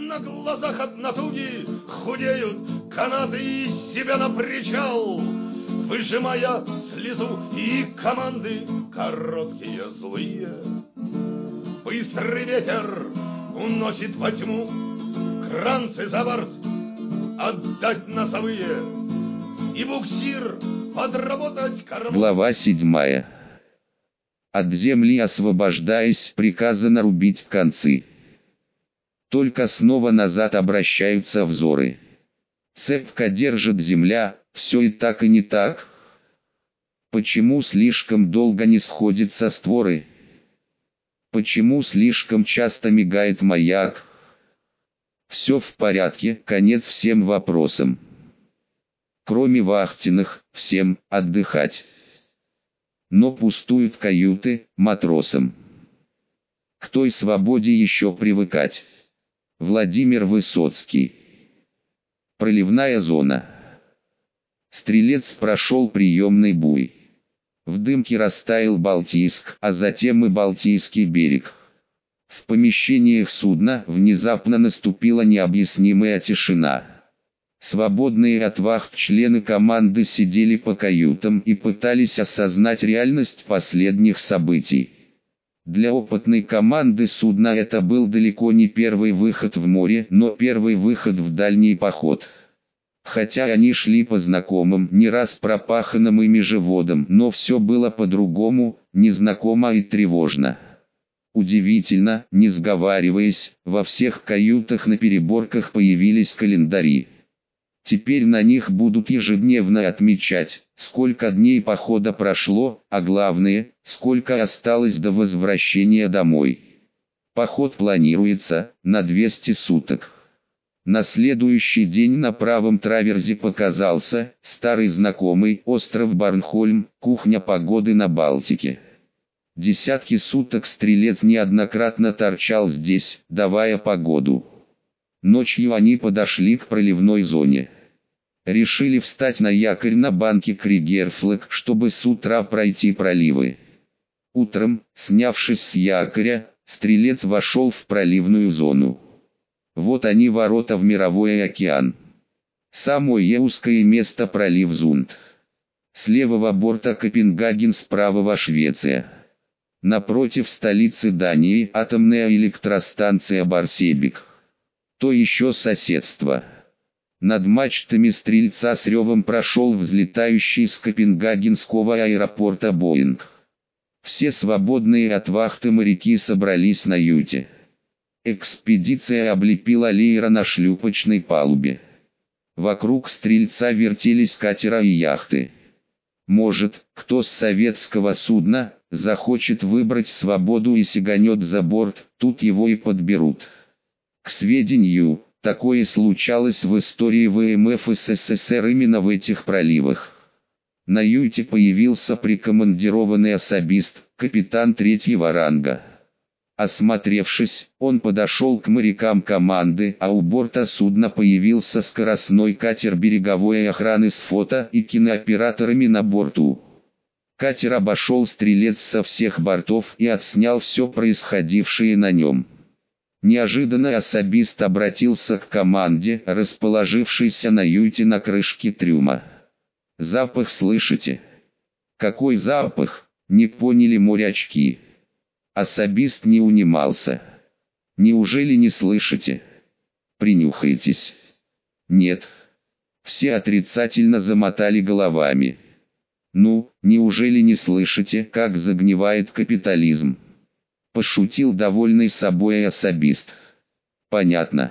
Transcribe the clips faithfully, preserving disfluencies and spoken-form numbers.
На глазах от натуги худеют канаты из себя на причал, выжимая слезу, и команды короткие злые. Быстрый ветер уносит во тьму кранцы за борт, отдать носовые и буксир подработать корму. Глава седьмая. От земли освобождаясь, приказано рубить концы. Только снова назад обращаются взоры. Цепко держит земля, все и так и не так. Почему слишком долго не сходятся створы? Почему слишком часто мигает маяк? Все в порядке, конец всем вопросам. Кроме вахтенных, всем отдыхать. Но пустуют каюты матросам. К той свободе еще привыкать. Владимир Высоцкий. Проливная зона. Стрелец прошел приемный буй. В дымке растаял Балтийск, а затем и Балтийский берег. В помещениях судна внезапно наступила необъяснимая тишина. Свободные от вахт члены команды сидели по каютам и пытались осознать реальность последних событий. Для опытной команды судна это был далеко не первый выход в море, но первый выход в дальний поход. Хотя они шли по знакомым, не раз пропаханным ими же водам, но все было по-другому, незнакомо и тревожно. Удивительно, не сговариваясь, во всех каютах на переборках появились календари. Теперь на них будут ежедневно отмечать, сколько дней похода прошло, а главное, сколько осталось до возвращения домой. Поход планируется на двести суток. На следующий день на правом траверзе показался старый знакомый остров Борнхольм, кухня погоды на Балтике. Десятки суток стрелец неоднократно торчал здесь, давая погоду. Ночью они подошли к проливной зоне. Решили встать на якорь на банке Кригерфлаг, чтобы с утра пройти проливы. Утром, снявшись с якоря, стрелец вошел в проливную зону. Вот они, ворота в мировой океан. Самое узкое место — пролив Зунд. С левого борта Копенгаген, с правого Швеция. Напротив столицы Дании атомная электростанция Барсебек. То еще соседство. Над мачтами стрельца с ревом прошел взлетающий с Копенгагенского аэропорта Боинг. Все свободные от вахты моряки собрались на юте. Экспедиция облепила леера на шлюпочной палубе. Вокруг стрельца вертелись катера и яхты. Может, кто с советского судна захочет выбрать свободу и сиганет за борт, тут его и подберут. К сведению, такое случалось в истории ВМФ СССР именно в этих проливах. На юте появился прикомандированный особист, капитан третьего ранга. Осмотревшись, он подошел к морякам команды, а у борта судна появился скоростной катер береговой охраны с фото и кинооператорами на борту. Катер обошел стрелец со всех бортов и отснял все происходившее на нем. Неожиданно особист обратился к команде, расположившейся на юте на крышке трюма. «Запах слышите?» «Какой запах?» — не поняли морячки. Особист не унимался. «Неужели не слышите? Принюхайтесь». «Нет». Все отрицательно замотали головами. «Ну, неужели не слышите, как загнивает капитализм?» Пошутил довольный собой особист. «Понятно».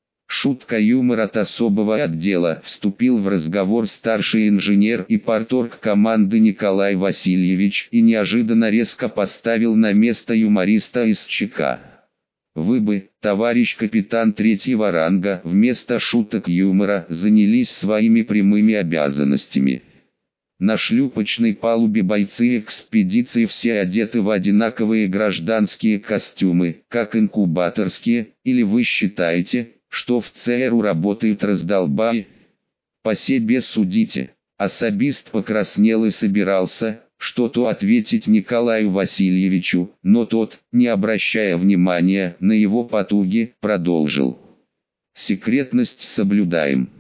Шутка юмор от особого отдела. Вступил в разговор старший инженер и парторг команды Николай Васильевич и неожиданно резко поставил на место юмориста из ЧК. «Вы бы, товарищ капитан третьего ранга, вместо шуток юмора занялись своими прямыми обязанностями». На шлюпочной палубе бойцы экспедиции все одеты в одинаковые гражданские костюмы, как инкубаторские, или вы считаете, что в ЦРУ работают раздолбаи? По себе судите. Особист покраснел и собирался что-то ответить Николаю Васильевичу, но тот, не обращая внимания на его потуги, продолжил. Секретность соблюдаем.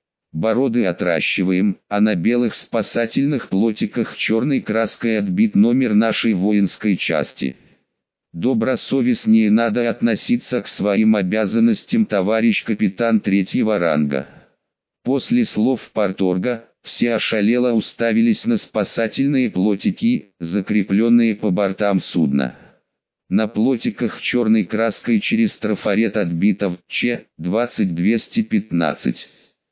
Бороды отращиваем, а на белых спасательных плотиках черной краской отбит номер нашей воинской части. Добросовестнее надо относиться к своим обязанностям, товарищ капитан третьего ранга. После слов парторга, все ошалело уставились на спасательные плотики, закрепленные по бортам судна. На плотиках черной краской через трафарет отбито в Ч двадцать двести пятнадцать.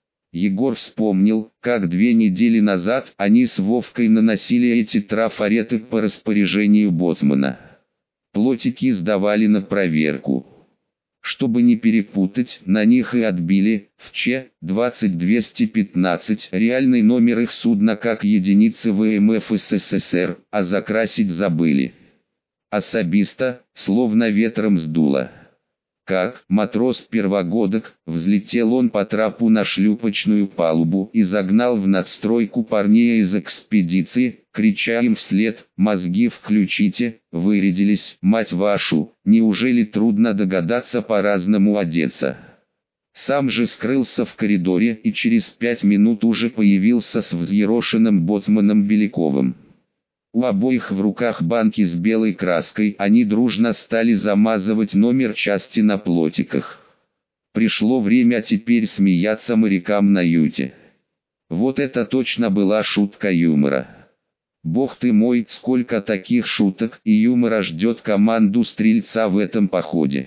Егор вспомнил, как две недели назад они с Вовкой наносили эти трафареты по распоряжению боцмана. Плотики сдавали на проверку. Чтобы не перепутать, на них и отбили, в Ч двадцать двести пятнадцать, реальный номер их судна как единицы ВМФ СССР, а закрасить забыли. Особисто, словно ветром сдуло. Как матрос-первогодок, взлетел он по трапу на шлюпочную палубу и загнал в надстройку парней из экспедиции, крича им вслед: «Мозги включите, вырядились, мать вашу, неужели трудно догадаться по-разному одеться?» Сам же скрылся в коридоре и через пять минут уже появился с взъерошенным боцманом Беляковым. У обоих в руках банки с белой краской, они дружно стали замазывать номер части на плотиках. Пришло время теперь смеяться морякам на юте. Вот это точно была шутка юмора. Бог ты мой, сколько таких шуток и юмора ждет команду стрельца в этом походе.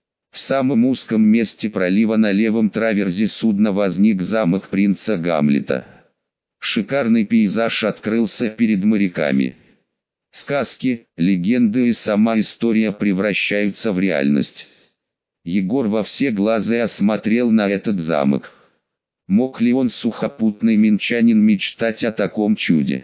В самом узком месте пролива на левом траверзе судна возник замок принца Гамлета. Шикарный пейзаж открылся перед моряками. Сказки, легенды и сама история превращаются в реальность. Егор во все глаза осмотрел на этот замок. Мог ли он, сухопутный минчанин, мечтать о таком чуде?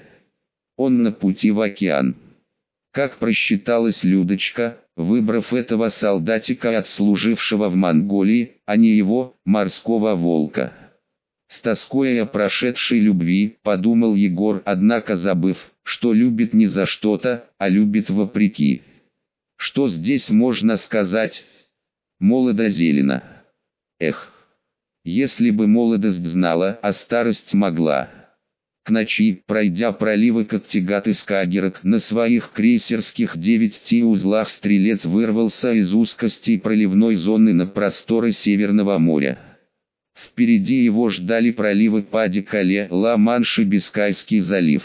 Он на пути в океан. Как просчиталась Людочка, выбрав этого солдатика, отслужившего в Монголии, а не его, морского волка. С тоской о прошедшей любви, подумал Егор, однако забыв, что любит не за что-то, а любит вопреки. Что здесь можно сказать? Молодо зелено. Эх, если бы молодость знала, а старость могла. К ночи, пройдя проливы Каттегат и Скагеррак, на своих крейсерских девяти узлах стрелец вырвался из узкостей проливной зоны на просторы Северного моря. Впереди его ждали проливы Пади-Кале, Ла-Манш и Бискайский залив.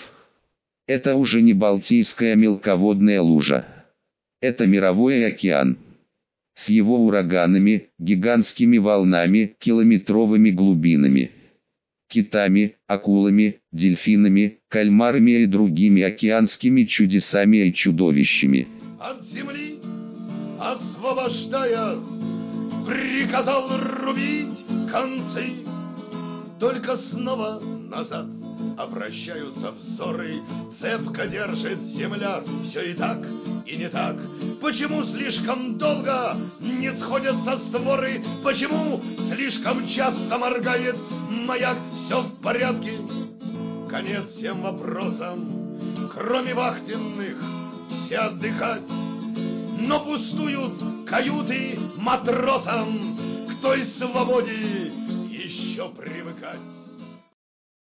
Это уже не Балтийская мелководная лужа. Это мировой океан. С его ураганами, гигантскими волнами, километровыми глубинами. Китами, акулами, дельфинами, кальмарами и другими океанскими чудесами и чудовищами. От земли, освобождая, приказал рубить концы. Только снова назад обращаются взоры. Цепко держит земля, все и так, и не так. Почему слишком долго не сходятся створы? Почему слишком часто моргает маяк? Все в порядке, конец всем вопросам. Кроме вахтенных, все отдыхать. Но пустуют каюты матросам. К той свободе еще привыкать.